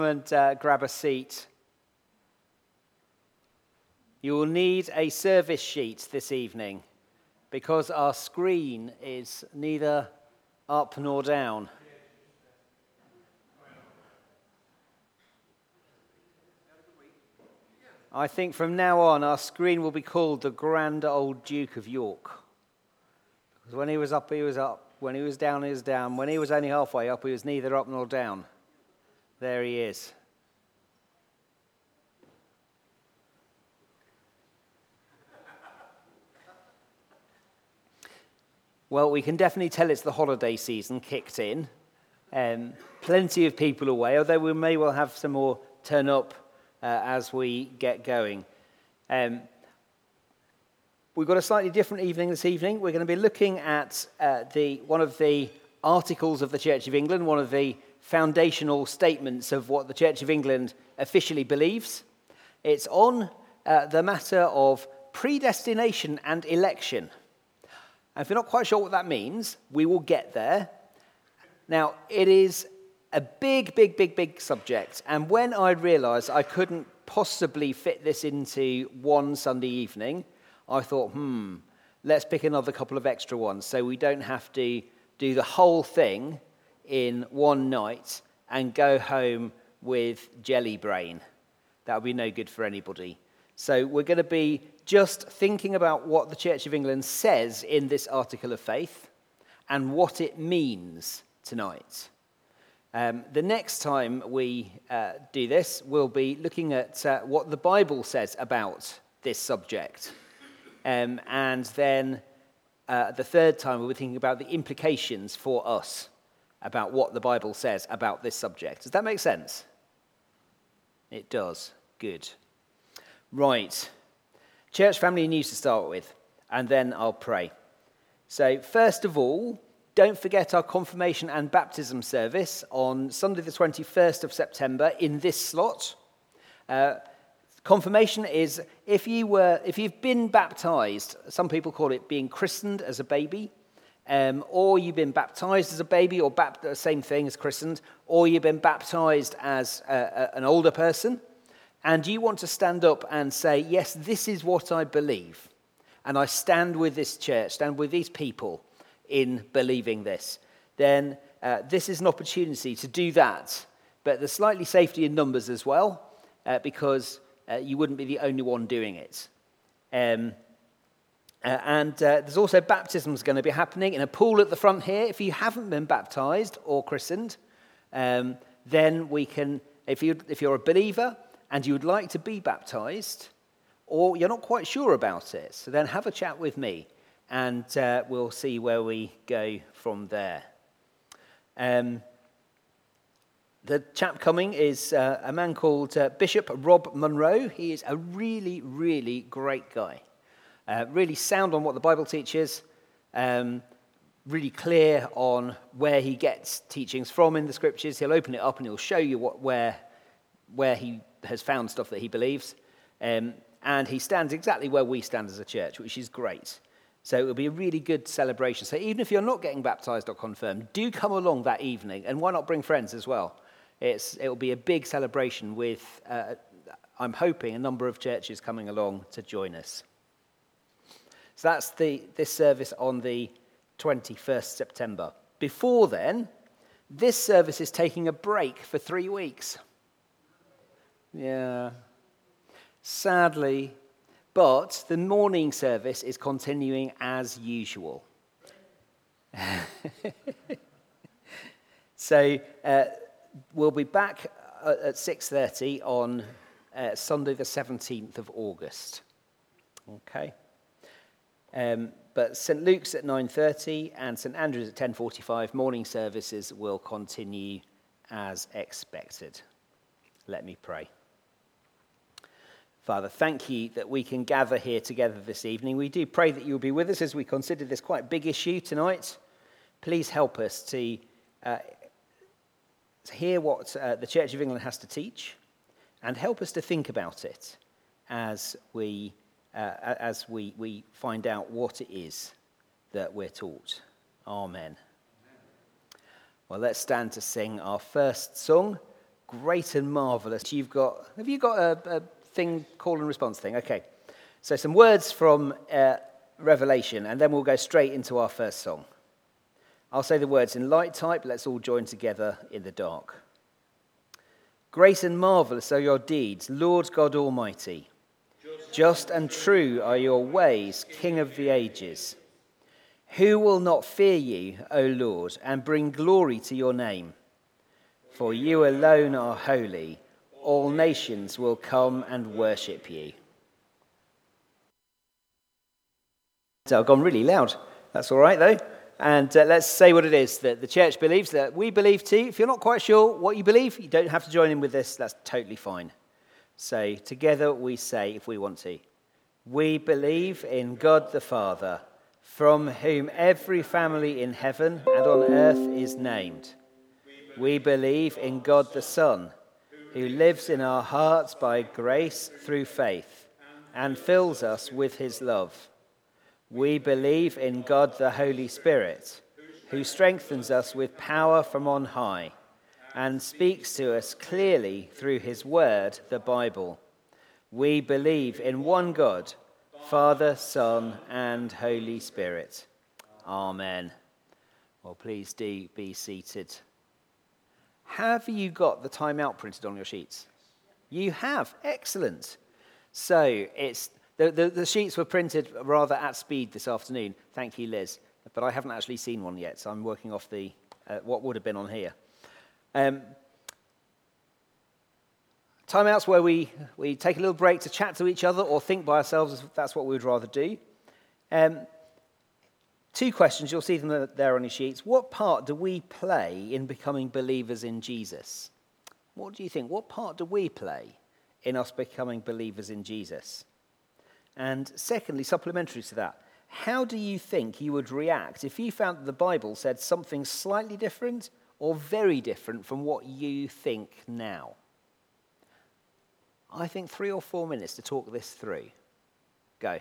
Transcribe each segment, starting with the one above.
And grab a seat. You will need a service sheet this evening because our screen is neither up nor down. I think from now on our screen will be called the Grand Old Duke of York. Because when he was up, he was up. When he was down, he was down. When he was only halfway up, he was neither up nor down. There he is. Well, we can definitely tell it's the holiday season kicked in. Plenty of people away, although we may well have some more turn up as we get going. We've got a slightly different evening this evening. We're going to be looking at one of the articles of the Church of England, one of the foundational statements of what the Church of England officially believes. It's on the matter of predestination and election. And if you're not quite sure what that means, we will get there. Now, it is a big subject. And when I realised I couldn't possibly fit this into one Sunday evening, I thought, let's pick another couple of extra ones so we don't have to do the whole thing in one night and go home with jelly brain. That would be no good for anybody. So we're going to be just thinking about what the Church of England says in this article of faith and what it means tonight. The next time we do this, we'll be looking at what the Bible says about this subject. And then the third time, we'll be thinking about the implications for us about what the Bible says about this subject. Does that make sense? It does. Good. Right. Church family news to start with, and then I'll pray. So first of all, don't forget our confirmation and baptism service on Sunday the 21st of September in this slot. Confirmation is if you've been baptized, some people call it being christened as a baby, or you've been baptized as a baby, or same thing as christened, or you've been baptized as an older person, and you want to stand up and say, yes, this is what I believe, and I stand with this church, stand with these people in believing this, then this is an opportunity to do that. But there's slightly safety in numbers as well, because you wouldn't be the only one doing it. And there's also baptisms going to be happening in a pool at the front here. If you haven't been baptized or christened, then we can, if you're a believer and you would like to be baptized, or you're not quite sure about it, so then have a chat with me, and we'll see where we go from there. The chap coming is a man called Bishop Rob Munro. He is a really, really great guy. Really sound on what the Bible teaches. Really clear on where he gets teachings from in the scriptures. He'll open it up and he'll show you where he has found stuff that he believes. And he stands exactly where we stand as a church, which is great. So it'll be a really good celebration. So even if you're not getting baptized or confirmed, do come along that evening. And why not bring friends as well? It'll be a big celebration with, I'm hoping, a number of churches coming along to join us. So that's this service on the 21st September. Before then, this service is taking a break for 3 weeks. Yeah, sadly, but the morning service is continuing as usual. So we'll be back at 6:30 on Sunday the 17th of August. Okay. But St. Luke's at 9:30 and St. Andrew's at 10:45. Morning services will continue as expected. Let me pray. Father, thank you that we can gather here together this evening. We do pray that you'll be with us as we consider this quite big issue tonight. Please help us to hear what the Church of England has to teach, and help us to think about it as we find out what it is that we're taught. Amen. Well, let's stand to sing our first song, Great and marvelous. Have you got a thing, call and response thing? Okay. So some words from Revelation, and then we'll go straight into our first song. I'll say the words in light type. Let's all join together in the dark. Great and marvelous are your deeds, Lord God Almighty. Just and true are your ways, King of the ages. Who will not fear you, O Lord, and bring glory to your name? For you alone are holy. All nations will come and worship you. So I've gone really loud. That's all right, though. And let's say what it is that the church believes, that we believe too. If you're not quite sure what you believe, you don't have to join in with this. That's totally fine. So together we say, if we want to, we believe in God the Father, from whom every family in heaven and on earth is named. We believe in God the Son, who lives in our hearts by grace through faith, and fills us with his love. We believe in God the Holy Spirit, who strengthens us with power from on high, and speaks to us clearly through his word, the Bible. We believe in one God, Father, Son, and Holy Spirit. Amen. Well, please do be seated. Have you got the time out printed on your sheets? You have. Excellent. So it's the sheets were printed rather at speed this afternoon. Thank you, Liz. But I haven't actually seen one yet, so I'm working off the what would have been on here. Timeouts where we take a little break to chat to each other or think by ourselves, if that's what we would rather do. Two questions, you'll see them there on your sheets. What part do we play in becoming believers in Jesus? What do you think? What part do we play in us becoming believers in Jesus? And secondly, supplementary to that, how do you think you would react if you found that the Bible said something slightly different or very different from what you think now? I think 3 or 4 minutes to talk this through. Go.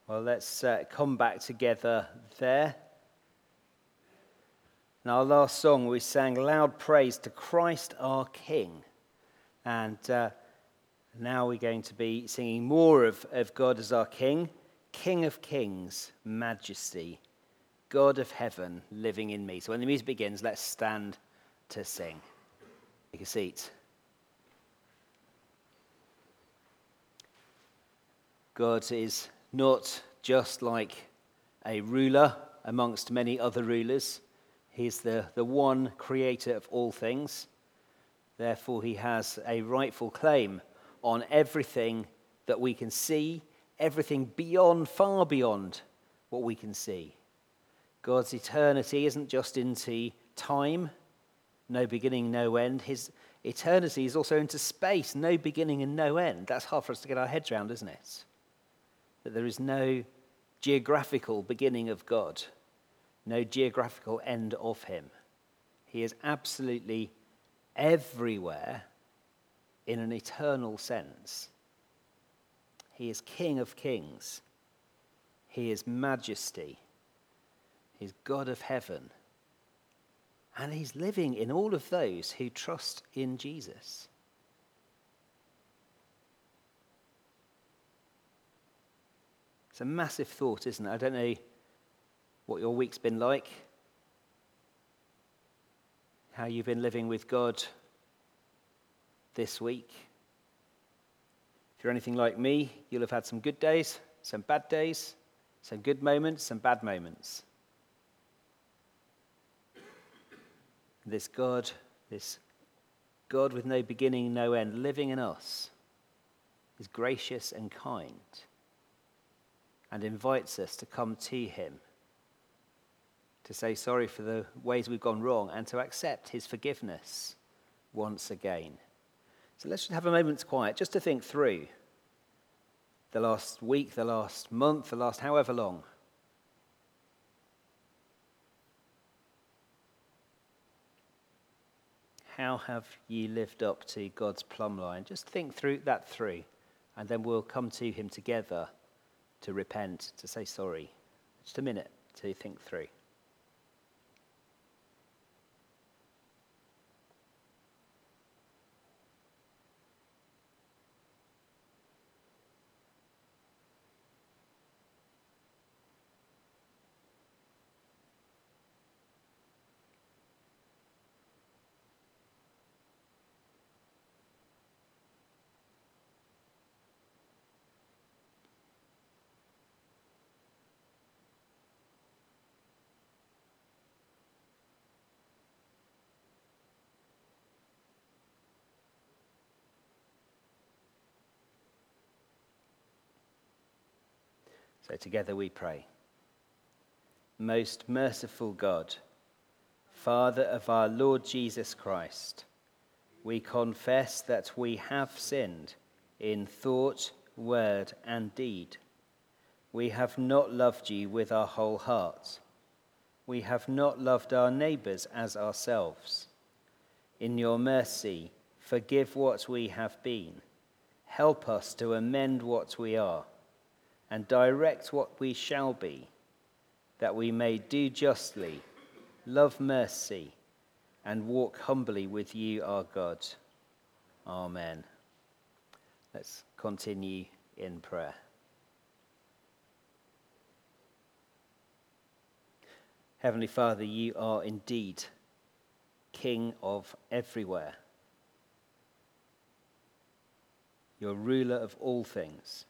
Well, let's come back together there. In our last song, we sang loud praise to Christ our King. And now we're going to be singing more of God as our King, King of Kings, Majesty, God of heaven living in me. So when the music begins, let's stand to sing. Take a seat. God is not just like a ruler amongst many other rulers. He's the one creator of all things. Therefore, he has a rightful claim on everything that we can see, everything beyond, far beyond what we can see. God's eternity isn't just into time, no beginning, no end. His eternity is also into space, no beginning and no end. That's hard for us to get our heads around, isn't it? That there is no geographical beginning of God, no geographical end of him. He is absolutely everywhere in an eternal sense. He is King of Kings. He is Majesty. He's God of heaven. And he's living in all of those who trust in Jesus. It's a massive thought, isn't it? I don't know what your week's been like, how you've been living with God this week. If you're anything like me, you'll have had some good days, some bad days, some good moments, some bad moments. This God with no beginning, no end, living in us, is gracious and kind and invites us to come to him, to say sorry for the ways we've gone wrong and to accept his forgiveness once again. So let's just have a moment's quiet just to think through the last week, the last month, the last however long. How have you lived up to God's plumb line? Just think through, and then we'll come to him together to repent, to say sorry. Just a minute to think through. So together we pray. Most merciful God, Father of our Lord Jesus Christ, we confess that we have sinned in thought, word, and deed. We have not loved you with our whole heart. We have not loved our neighbours as ourselves. In your mercy, forgive what we have been. Help us to amend what we are, and direct what we shall be, that we may do justly, love mercy, and walk humbly with you, our God. Amen. Let's continue in prayer. Heavenly Father, you are indeed King of everywhere. You're ruler of all things.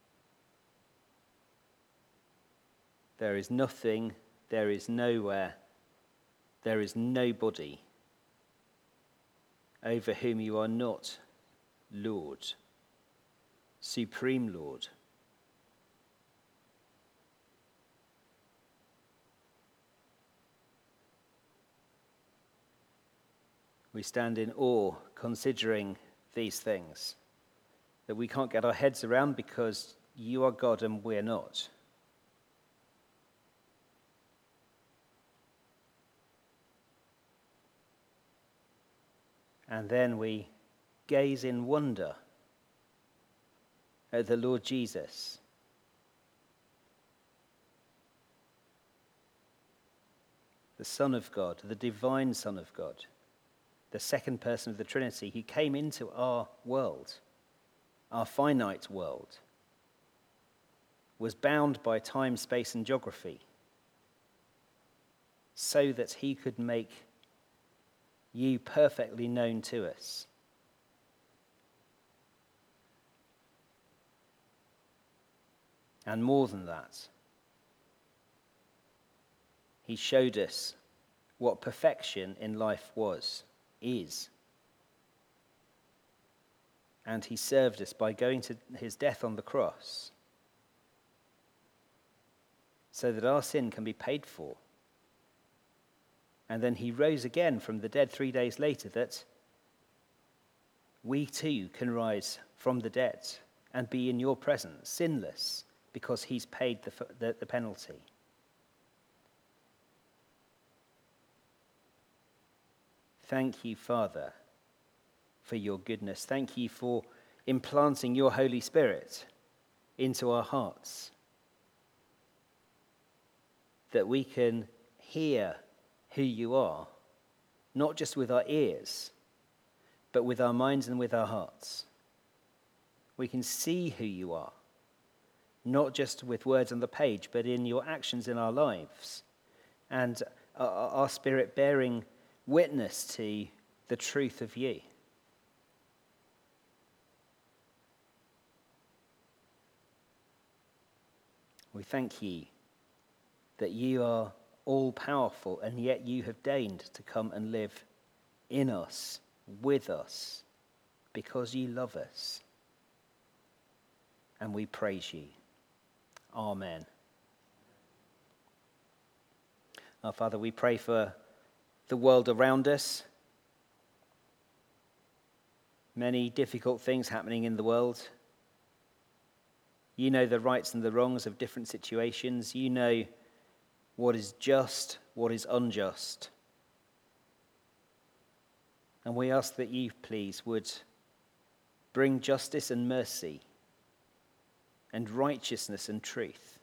There is nothing, there is nowhere, there is nobody over whom you are not Lord, Supreme Lord. We stand in awe considering these things that we can't get our heads around because you are God and we're not. And then we gaze in wonder at the Lord Jesus, the Son of God, the divine Son of God, the second person of the Trinity, who came into our world, our finite world, was bound by time, space, and geography, so that he could make you perfectly known to us. And more than that, he showed us what perfection in life is. And he served us by going to his death on the cross so that our sin can be paid for. And then he rose again from the dead 3 days later, that we too can rise from the dead and be in your presence, sinless, because he's paid the penalty. Thank you, Father, for your goodness. Thank you for implanting your Holy Spirit into our hearts, that we can hear who you are, not just with our ears, but with our minds and with our hearts. We can see who you are, not just with words on the page, but in your actions in our lives, and our spirit bearing witness to the truth of you. We thank you that you are all-powerful, and yet you have deigned to come and live in us, with us, because you love us. And we praise you. Amen. Our Father, we pray for the world around us. Many difficult things happening in the world. You know the rights and the wrongs of different situations. You know what is just, what is unjust. And we ask that you, please, would bring justice and mercy and righteousness and truth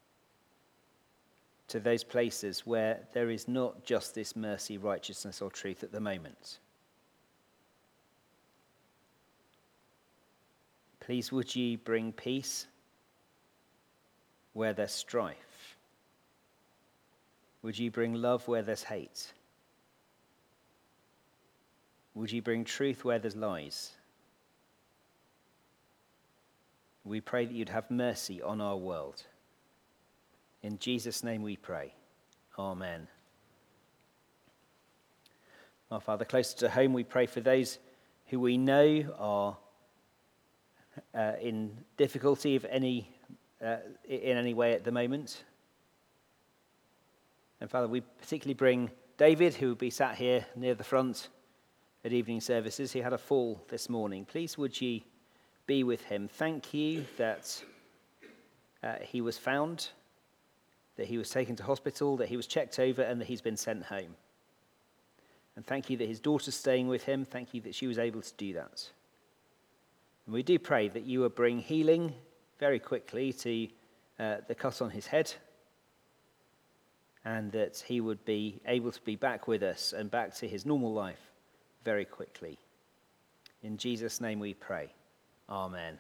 to those places where there is not justice, mercy, righteousness, or truth at the moment. Please, would you bring peace where there's strife? Would you bring love where there's hate? Would you bring truth where there's lies? We pray that you'd have mercy on our world. In Jesus' name we pray. Amen. Our Father, closer to home, we pray for those who we know are in difficulty in any way at the moment. And Father, we particularly bring David, who will be sat here near the front at evening services. He had a fall this morning. Please would ye be with him. Thank you that he was found, that he was taken to hospital, that he was checked over, and that he's been sent home. And thank you that his daughter's staying with him. Thank you that she was able to do that. And we do pray that you will bring healing very quickly to the cut on his head, and that he would be able to be back with us and back to his normal life very quickly. In Jesus' name we pray. Amen.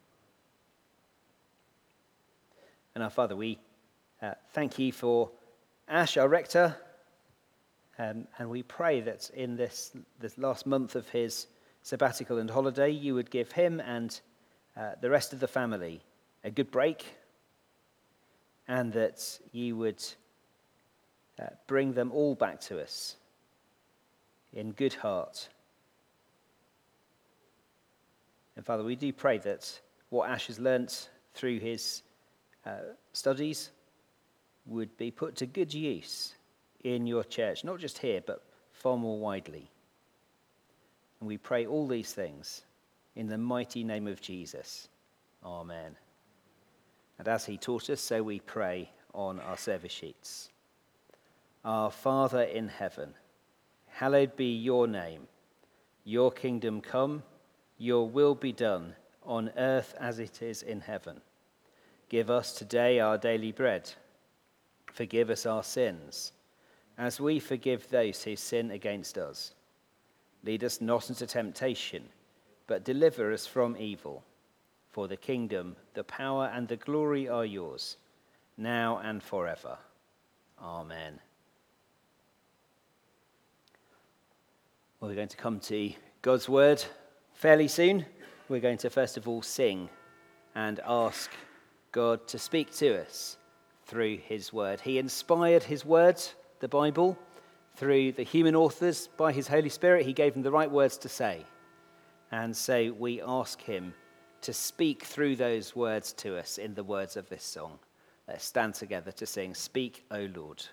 And our Father, we thank you for Ash, our rector, and we pray that in this last month of his sabbatical and holiday, you would give him and the rest of the family a good break, and that you would bring them all back to us in good heart. And Father, we do pray that what Ash has learnt through his studies would be put to good use in your church, not just here, but far more widely. And we pray all these things in the mighty name of Jesus. Amen. And as he taught us, so we pray on our service sheets. Our Father in heaven, hallowed be your name. Your kingdom come, your will be done on earth as it is in heaven. Give us today our daily bread. Forgive us our sins, as we forgive those who sin against us. Lead us not into temptation, but deliver us from evil. For the kingdom, the power, and the glory are yours, now and forever. Amen. Well, we're going to come to God's word fairly soon. We're going to first of all sing and ask God to speak to us through his word. He inspired his words, the Bible, through the human authors. By his Holy Spirit, he gave them the right words to say. And so we ask him to speak through those words to us in the words of this song. Let's stand together to sing, Speak, O Lord.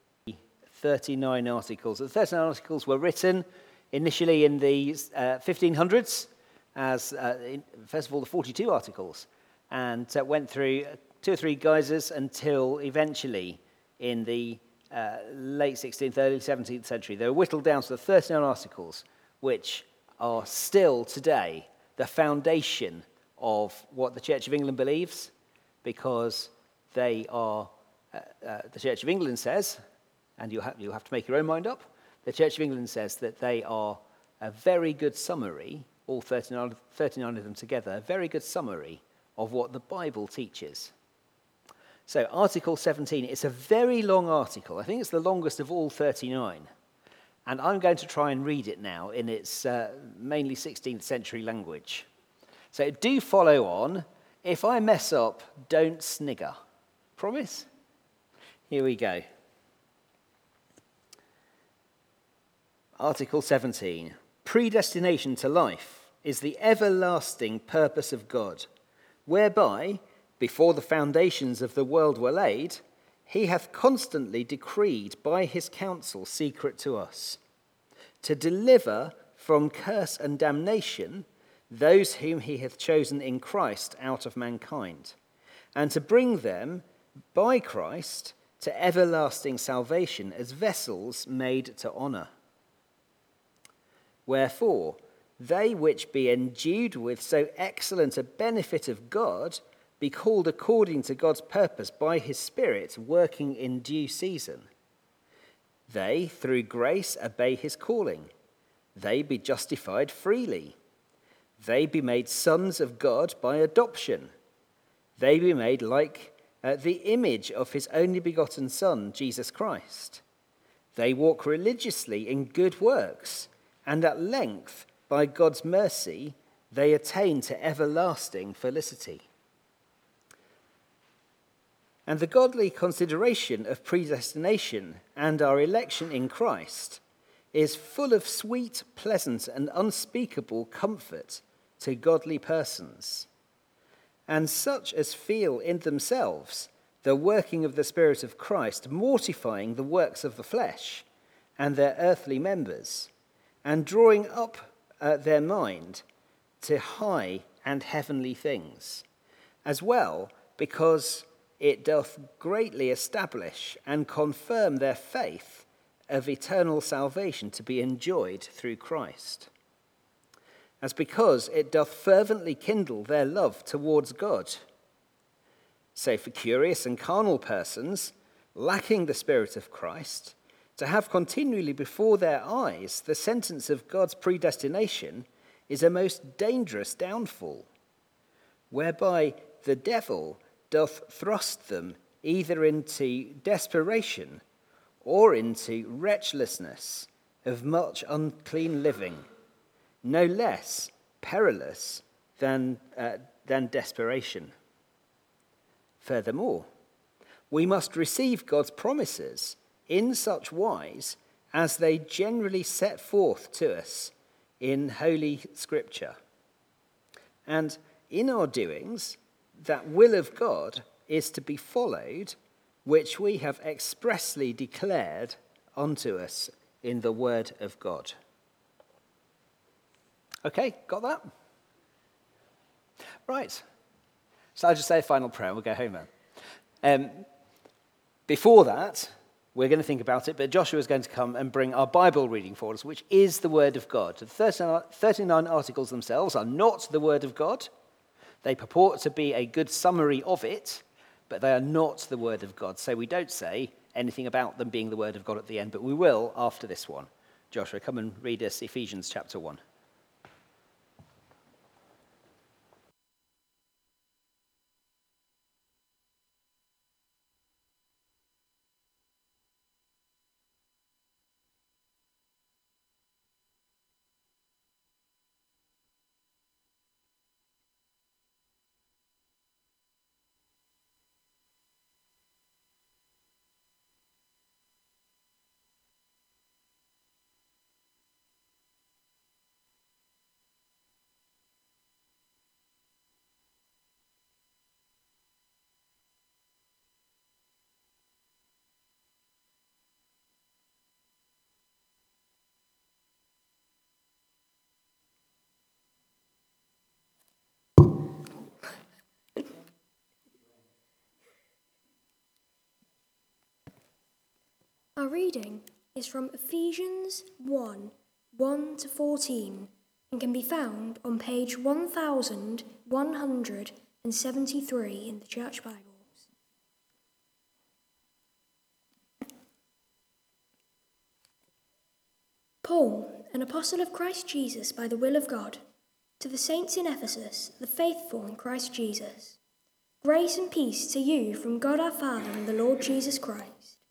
39 articles. The 39 articles were written initially in the 1500s as, first of all, the 42 articles, and went through 2 or 3 guises until eventually in the late 16th, early 17th century, they were whittled down to the 39 articles, which are still today the foundation of what the Church of England believes, because they are, the Church of England says, and you'll have to make your own mind up, the Church of England says that they are a very good summary, all 39 of them together, a very good summary of what the Bible teaches. So Article 17, it's a very long article. I think it's the longest of all 39. And I'm going to try and read it now in its mainly 16th century language. So do follow on. If I mess up, don't snigger. Promise? Here we go. Article 17. Predestination to life is the everlasting purpose of God, whereby, before the foundations of the world were laid, he hath constantly decreed by his counsel secret to us, to deliver from curse and damnation those whom he hath chosen in Christ out of mankind, and to bring them by Christ to everlasting salvation as vessels made to honour. Wherefore, they which be endued with so excellent a benefit of God be called according to God's purpose by his Spirit working in due season. They, through grace, obey his calling. They be justified freely. They be made sons of God by adoption. They be made like the image of his only begotten Son, Jesus Christ. They walk religiously in good works, and at length, by God's mercy, they attain to everlasting felicity. And the godly consideration of predestination and our election in Christ is full of sweet, pleasant, and unspeakable comfort to godly persons, and such as feel in themselves the working of the Spirit of Christ, mortifying the works of the flesh and their earthly members, and drawing up their mind to high and heavenly things, as well because it doth greatly establish and confirm their faith of eternal salvation to be enjoyed through Christ, as because it doth fervently kindle their love towards God. So for curious and carnal persons, lacking the Spirit of Christ, to have continually before their eyes the sentence of God's predestination is a most dangerous downfall, whereby the devil doth thrust them either into desperation or into wretchlessness of much unclean living, no less perilous than desperation. Furthermore, we must receive God's promises in such wise as they generally set forth to us in Holy Scripture. And in our doings, that will of God is to be followed, which we have expressly declared unto us in the word of God. Okay, got that? Right. So I'll just say a final prayer and we'll go home then. Before that, we're going to think about it, but Joshua is going to come and bring our Bible reading for us, which is the Word of God. The 39 articles themselves are not the Word of God. They purport to be a good summary of it, but they are not the Word of God. So we don't say anything about them being the word of God at the end, but we will after this one. Joshua, come and read us Ephesians chapter 1. Our reading is from Ephesians 1:1-14, and can be found on page 1173 in the Church Bibles. Paul, an apostle of Christ Jesus by the will of God, to the saints in Ephesus, the faithful in Christ Jesus, grace and peace to you from God our Father and the Lord Jesus Christ.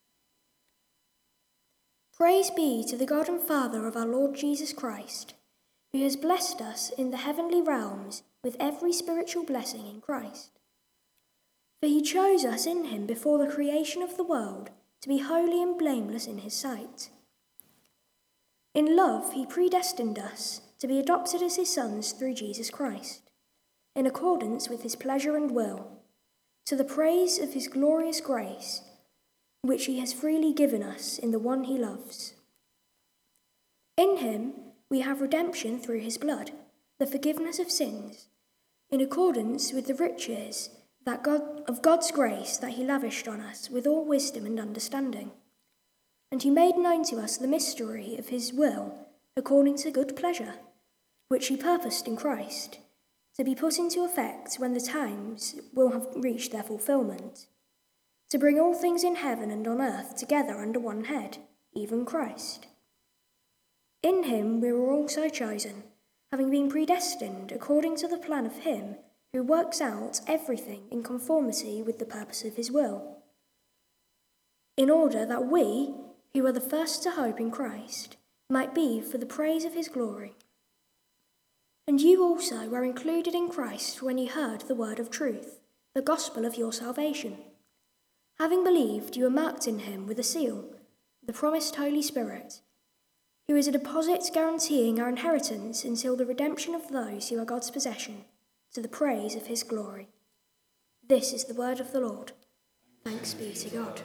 Praise be to the God and Father of our Lord Jesus Christ, who has blessed us in the heavenly realms with every spiritual blessing in Christ. For he chose us in him before the creation of the world to be holy and blameless in his sight. In love he predestined us to be adopted as his sons through Jesus Christ, in accordance with his pleasure and will, to the praise of his glorious grace, which he has freely given us in the one he loves. In him we have redemption through his blood, the forgiveness of sins, in accordance with the riches of God's grace that he lavished on us with all wisdom and understanding. And he made known to us the mystery of his will, according to good pleasure, which he purposed in Christ, to be put into effect when the times will have reached their fulfillment, to bring all things in heaven and on earth together under one head, even Christ. In him we were also chosen, having been predestined according to the plan of him who works out everything in conformity with the purpose of his will, in order that we, who are the first to hope in Christ, might be for the praise of his glory. And you also were included in Christ when you heard the word of truth, the gospel of your salvation. Having believed, you are marked in him with a seal, the promised Holy Spirit, who is a deposit guaranteeing our inheritance until the redemption of those who are God's possession, to the praise of his glory. This is the word of the Lord. Thanks be to God.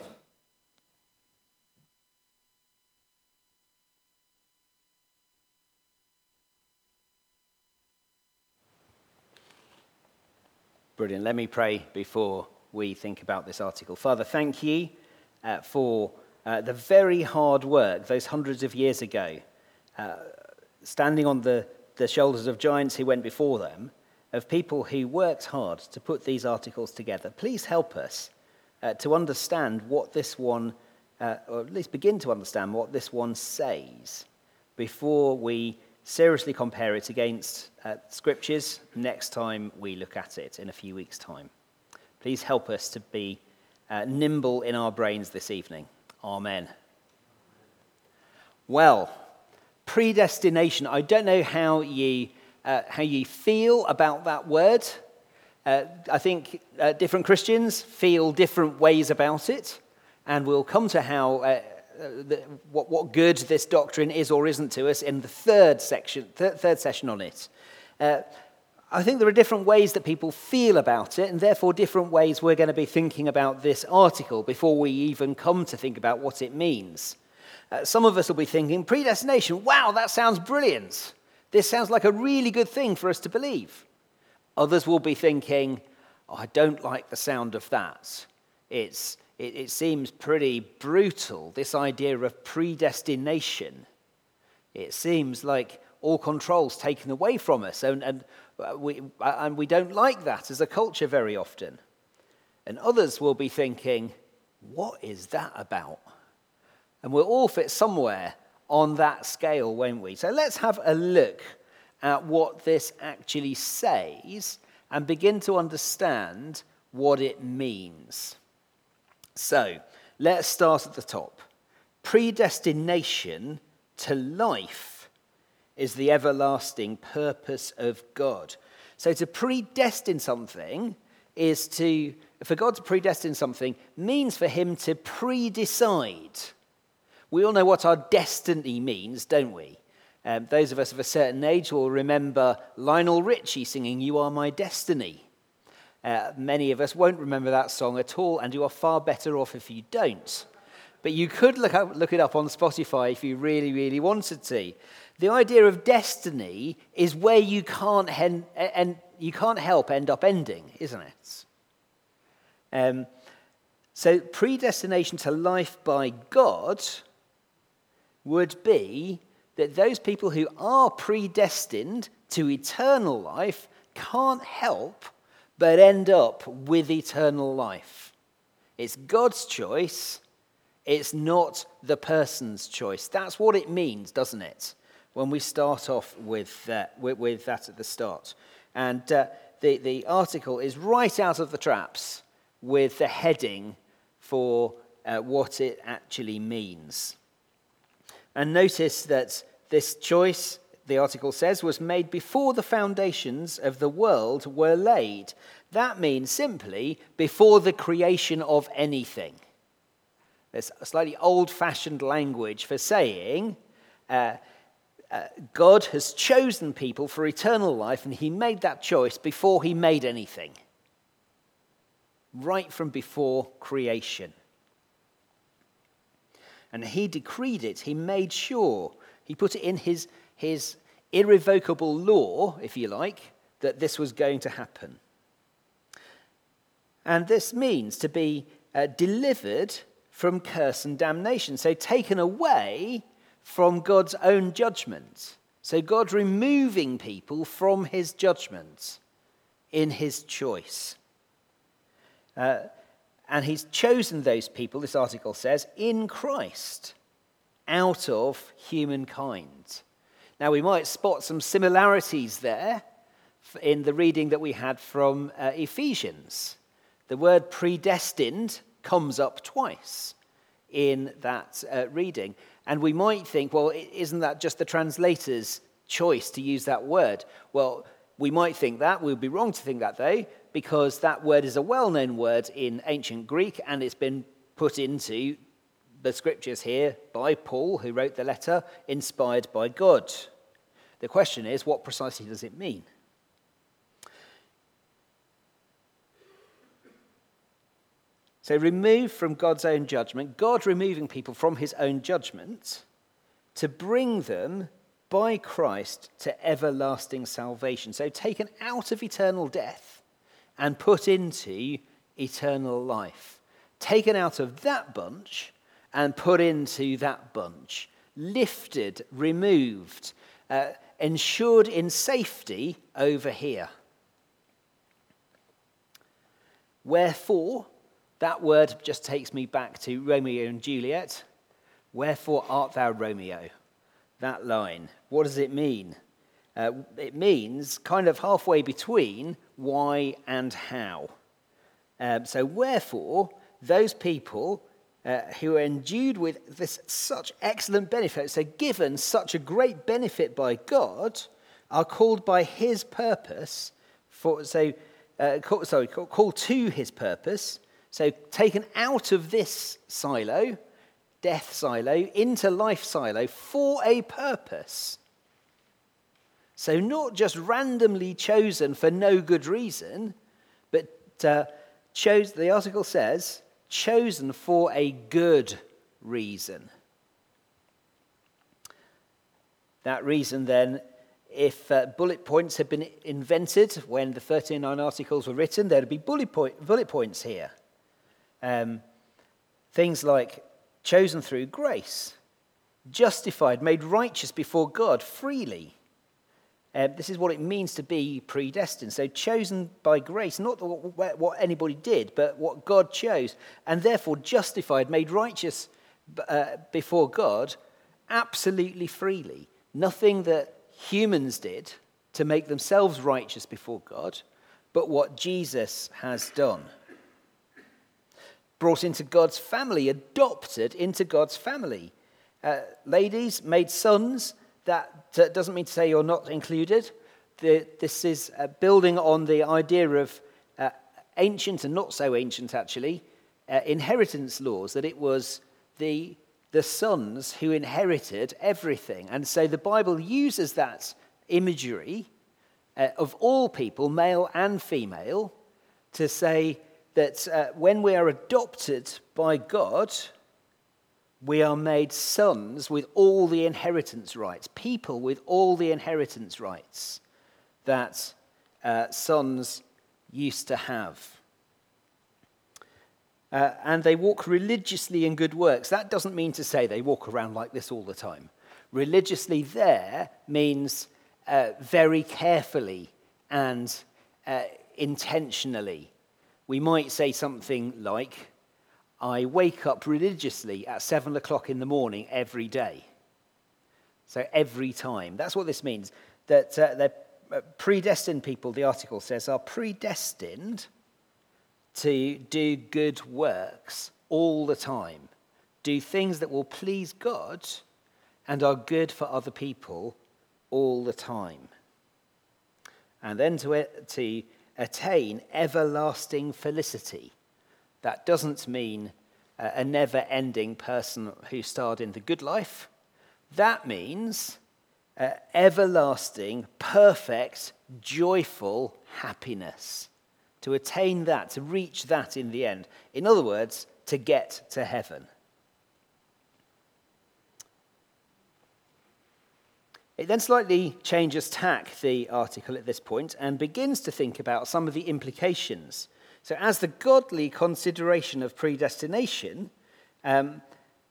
Brilliant. Let me pray before we think about this article. Father, thank you for the very hard work those hundreds of years ago, standing on the shoulders of giants who went before them, of people who worked hard to put these articles together. Please help us to understand what this one, or at least begin to understand what this one says before we seriously compare it against scriptures next time we look at it in a few weeks' time. Please help us to be nimble in our brains this evening. Amen. Well, predestination. I don't know how you feel about that word. I think different Christians feel different ways about it, and we'll come to how what good this doctrine is or isn't to us in the third session on it. I think there are different ways that people feel about it, and therefore different ways we're going to be thinking about this article before we even come to think about what it means. Some of us will be thinking, predestination, wow, that sounds brilliant. This sounds like a really good thing for us to believe. Others will be thinking, oh, I don't like the sound of that. It seems pretty brutal, this idea of predestination. It seems like all control's taken away from us, and we don't like that as a culture very often. And others will be thinking, what is that about? And we'll all fit somewhere on that scale, won't we? So let's have a look at what this actually says and begin to understand what it means. So let's start at the top. Predestination to life is the everlasting purpose of God. So to predestine something for God to predestine something means for him to pre-decide. We all know what our destiny means, don't we? Those of us of a certain age will remember Lionel Richie singing "You Are My Destiny." Many of us won't remember that song at all, and you are far better off if you don't. But you could look it up on Spotify if you really, really wanted to. The idea of destiny is where you can't help end up ending, isn't it? So predestination to life by God would be that those people who are predestined to eternal life can't help but end up with eternal life. It's God's choice. It's not the person's choice. That's what it means, doesn't it? When we start off with that at the start. And the article is right out of the traps with the heading for what it actually means. And notice that this choice, the article says, was made before the foundations of the world were laid. That means simply before the creation of anything. There's a slightly old-fashioned language for saying God has chosen people for eternal life, and he made that choice before he made anything. Right from before creation. And he decreed it. He made sure. He put it in his irrevocable law, if you like, that this was going to happen. And this means to be delivered from curse and damnation. So taken away from God's own judgment. So God removing people from his judgment in his choice. And he's chosen those people, this article says, in Christ, out of humankind. Now, we might spot some similarities there in the reading that we had from Ephesians. The word predestined comes up twice in that reading. And we might think, well, isn't that just the translator's choice to use that word? Well, we might think that. We'd be wrong to think that, though, because that word is a well-known word in ancient Greek, and it's been put into the scriptures here by Paul, who wrote the letter, inspired by God. The question is, what precisely does it mean? So removed from God's own judgment, God removing people from his own judgment to bring them by Christ to everlasting salvation. So taken out of eternal death and put into eternal life. Taken out of that bunch and put into that bunch. Lifted, removed, ensured in safety over here. Wherefore, that word just takes me back to Romeo and Juliet. Wherefore art thou Romeo? That line. What does it mean? It means kind of halfway between why and how. So wherefore, those people who are endued with this such excellent benefit, so given such a great benefit by God, are called by his purpose, called to his purpose, so taken out of this silo, death silo, into life silo for a purpose. So not just randomly chosen for no good reason, but the article says, chosen for a good reason. That reason then, if bullet points had been invented when the 39 articles were written, there'd be bullet points here. Things like chosen through grace, justified, made righteous before God freely, This is what it means to be predestined. So chosen by grace, not what anybody did, but what God chose, and therefore justified, made righteous before God, absolutely freely. Nothing that humans did to make themselves righteous before God, but what Jesus has done. Brought into God's family, adopted into God's family. Ladies, made sons. That doesn't mean to say you're not included. This is building on the idea of ancient and not so ancient, actually, inheritance laws, that it was the sons who inherited everything. And so the Bible uses that imagery of all people, male and female, to say that when we are adopted by God, we are made sons with all the inheritance rights, people with all the inheritance rights that sons used to have. And they walk religiously in good works. That doesn't mean to say they walk around like this all the time. Religiously there means very carefully and intentionally. We might say something like, I wake up religiously at 7 o'clock in the morning every day. So every time. That's what this means. That they're predestined people, the article says, are predestined to do good works all the time. Do things that will please God and are good for other people all the time. And then to attain everlasting felicity. That doesn't mean a never-ending person who starred in The Good Life. That means everlasting, perfect, joyful happiness. To attain that, to reach that in the end. In other words, to get to heaven. It then slightly changes tack, the article at this point, and begins to think about some of the implications. So as the godly consideration of predestination and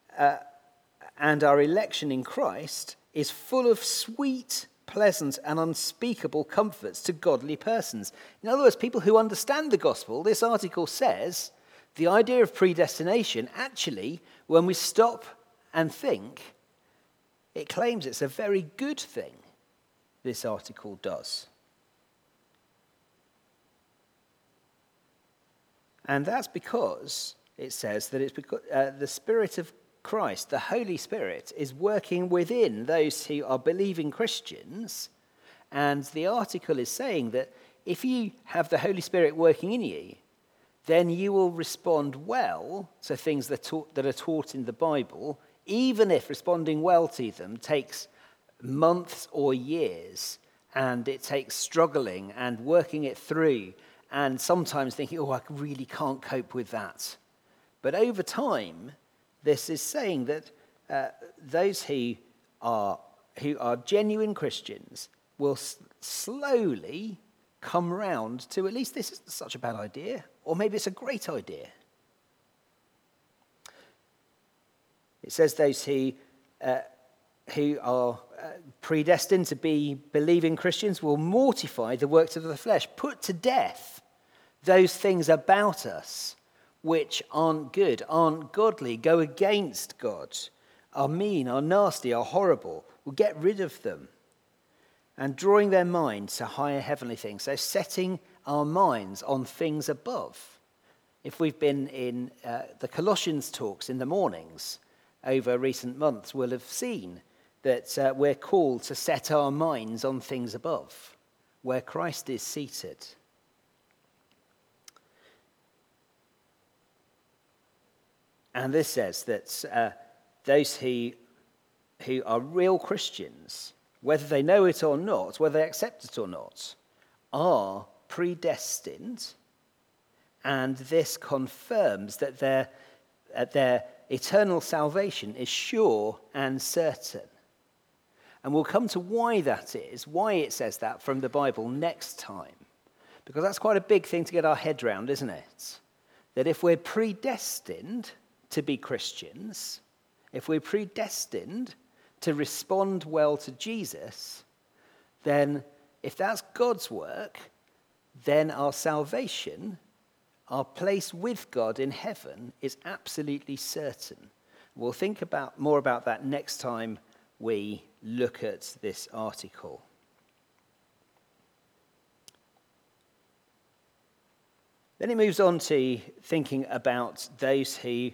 our election in Christ is full of sweet, pleasant, and unspeakable comforts to godly persons. In other words, people who understand the gospel, this article says, the idea of predestination, actually, when we stop and think, it claims it's a very good thing, this article does. And that's because it says that it's because the Spirit of Christ, the Holy Spirit, is working within those who are believing Christians. And the article is saying that if you have the Holy Spirit working in you, then you will respond well to things that are taught in the Bible, even if responding well to them takes months or years, and it takes struggling and working it through, and sometimes thinking, oh, I really can't cope with that. But over time, this is saying that those who are genuine Christians will slowly come round to at least this isn't such a bad idea, or maybe it's a great idea. It says those who are predestined to be believing Christians will mortify the works of the flesh, put to death those things about us which aren't good, aren't godly, go against God, are mean, are nasty, are horrible. We'll get rid of them. And drawing their minds to higher heavenly things. So setting our minds on things above. If we've been in the Colossians talks in the mornings over recent months, we'll have seen that we're called to set our minds on things above, where Christ is seated. And this says that those who are real Christians, whether they know it or not, whether they accept it or not, are predestined, and this confirms that their eternal salvation is sure and certain. And we'll come to why that is, why it says that from the Bible next time, because that's quite a big thing to get our head round, isn't it? That if we're predestined to be Christians, if we're predestined to respond well to Jesus, then if that's God's work, then our salvation, our place with God in heaven, is absolutely certain. We'll think more about that next time we look at this article. Then it moves on to thinking about those who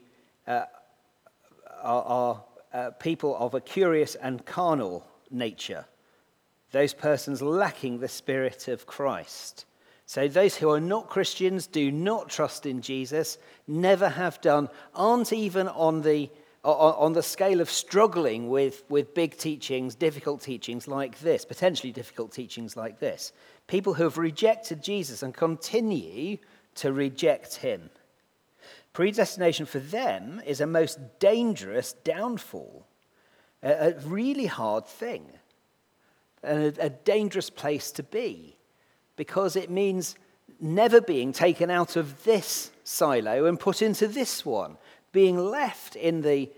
are people of a curious and carnal nature, those persons lacking the Spirit of Christ. So those who are not Christians, do not trust in Jesus, never have done, aren't even on the scale of struggling with big teachings, difficult teachings like this, potentially difficult teachings like this. People who have rejected Jesus and continue to reject him. Predestination for them is a most dangerous downfall, a really hard thing, and a dangerous place to be, because it means never being taken out of this silo and put into this one, being left in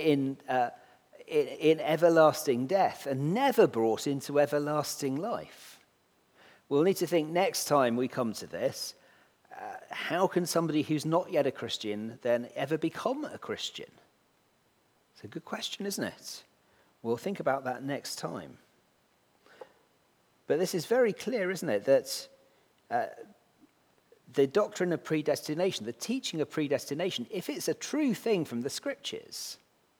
everlasting death and never brought into everlasting life. We'll need to think next time we come to this, how can somebody who's not yet a Christian then ever become a Christian? It's a good question, isn't it? We'll think about that next time. But this is very clear, isn't it, that the doctrine of predestination, the teaching of predestination, if it's a true thing from the Scriptures,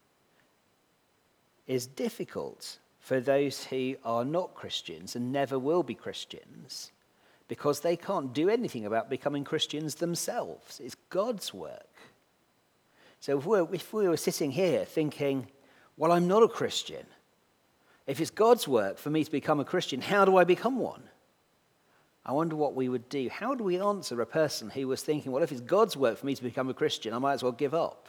is difficult for those who are not Christians and never will be Christians, because they can't do anything about becoming Christians themselves. It's God's work. So if we were sitting here thinking, well, I'm not a Christian. If it's God's work for me to become a Christian, how do I become one? I wonder what we would do. How do we answer a person who was thinking, well, if it's God's work for me to become a Christian, I might as well give up?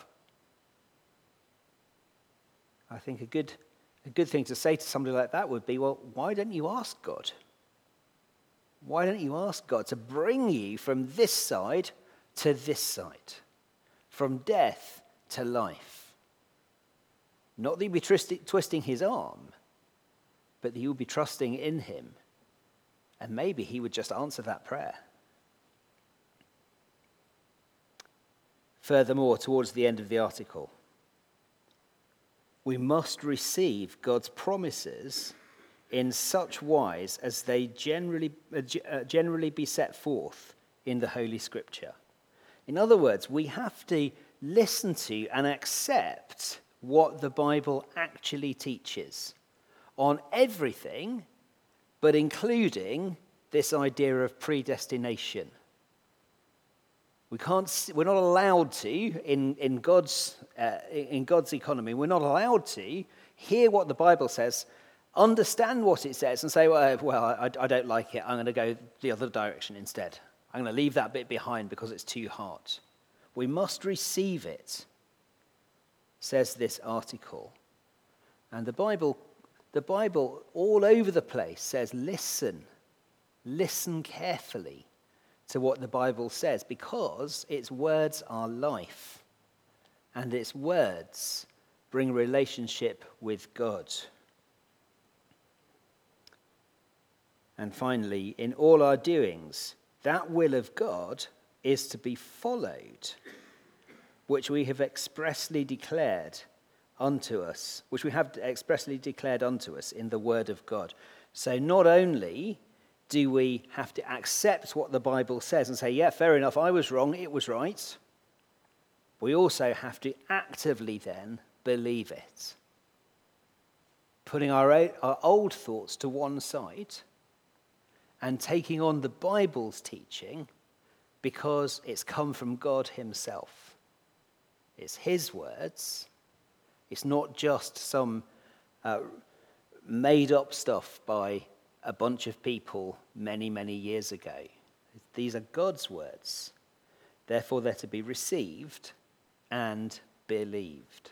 I think a good thing to say to somebody like that would be, well, why don't you ask God? Why don't you ask God to bring you from this side to this side, from death to life? Not that you'll be twisting his arm, but that you'll be trusting in him. And maybe he would just answer that prayer. Furthermore, towards the end of the article, we must receive God's promises in such wise as they generally be set forth in the Holy Scripture. In other words, we have to listen to and accept what the Bible actually teaches on everything, but including this idea of predestination. We're not allowed to, in God's economy, we're not allowed to hear what the Bible says, understand what it says, and say, well, I don't like it. I'm going to go the other direction instead. I'm going to leave that bit behind because it's too hard. We must receive it, says this article. And the Bible all over the place says, listen carefully to what the Bible says, because its words are life, and its words bring relationship with God. And finally, in all our doings, that will of God is to be followed, which we have expressly declared unto us, in the word of God. So not only do we have to accept what the Bible says and say, yeah, fair enough, I was wrong, it was right, we also have to actively then believe it, putting our old thoughts to one side and taking on the Bible's teaching, because it's come from God himself. It's his words. It's not just some made-up stuff by a bunch of people many, many years ago. These are God's words. Therefore, they're to be received and believed.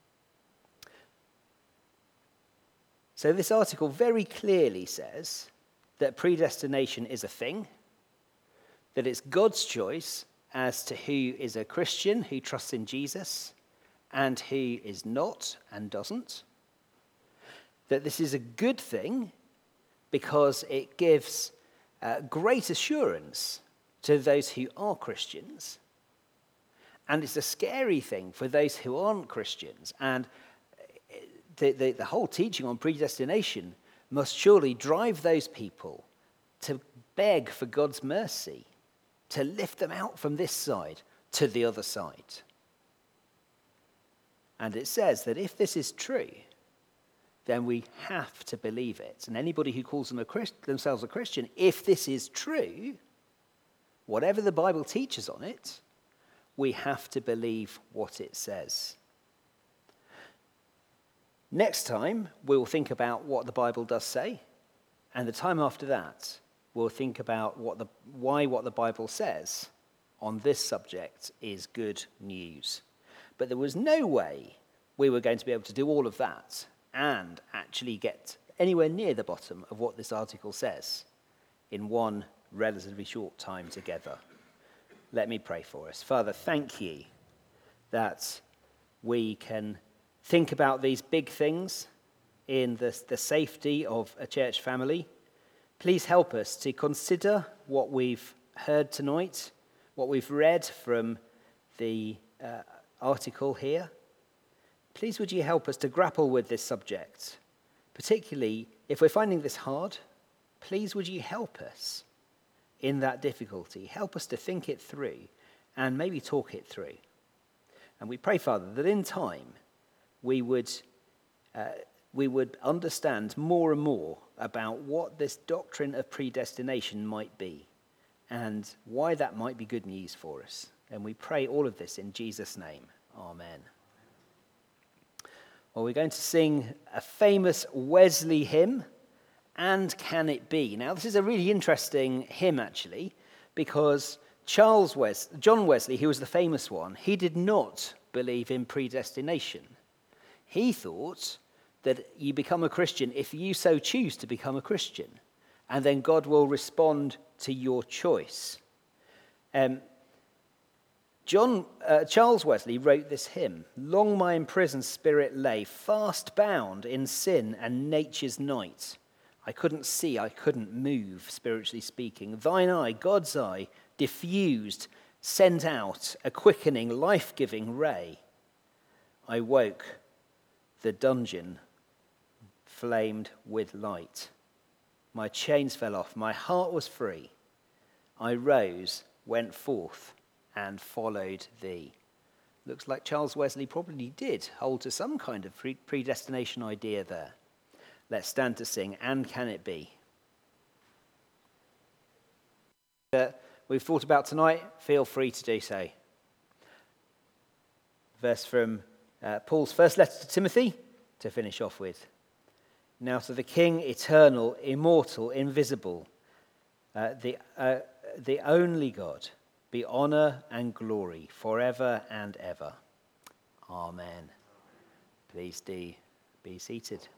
So this article very clearly says that predestination is a thing, that it's God's choice as to who is a Christian, who trusts in Jesus, and who is not and doesn't. That this is a good thing, because it gives great assurance to those who are Christians. And it's a scary thing for those who aren't Christians. And the whole teaching on predestination must surely drive those people to beg for God's mercy, to lift them out from this side to the other side. And it says that if this is true, then we have to believe it. And anybody who calls themselves a Christian, if this is true, whatever the Bible teaches on it, we have to believe what it says. Next time, we'll think about what the Bible does say. And the time after that, we'll think about why what the Bible says on this subject is good news. But there was no way we were going to be able to do all of that and actually get anywhere near the bottom of what this article says in one relatively short time together. Let me pray for us. Father, thank you that we can think about these big things in the safety of a church family. Please help us to consider what we've heard tonight, what we've read from the article here. Please would you help us to grapple with this subject, particularly if we're finding this hard. Please would you help us in that difficulty. Help us to think it through and maybe talk it through. And we pray, Father, that in time we would understand more and more about what this doctrine of predestination might be and why that might be good news for us. And we pray all of this in Jesus' name. Amen. Well, we're going to sing a famous Wesley hymn, And Can It Be? Now, this is a really interesting hymn, actually, because John Wesley, who was the famous one, he did not believe in predestination. He thought that you become a Christian if you so choose to become a Christian, and then God will respond to your choice. Charles Wesley wrote this hymn. Long my imprisoned spirit lay, fast bound in sin and nature's night. I couldn't see, I couldn't move, spiritually speaking. Thine eye, God's eye, diffused, sent out a quickening, life-giving ray. I woke, the dungeon flamed with light. My chains fell off, my heart was free. I rose, went forth, and followed thee. Looks like Charles Wesley probably did hold to some kind of predestination idea there. Let's stand to sing, And Can It Be? We've thought about tonight, feel free to do so. Verse from Paul's first letter to Timothy to finish off with. Now to the King, eternal, immortal, invisible, the only God, be honor and glory forever and ever. Amen. Please do be seated.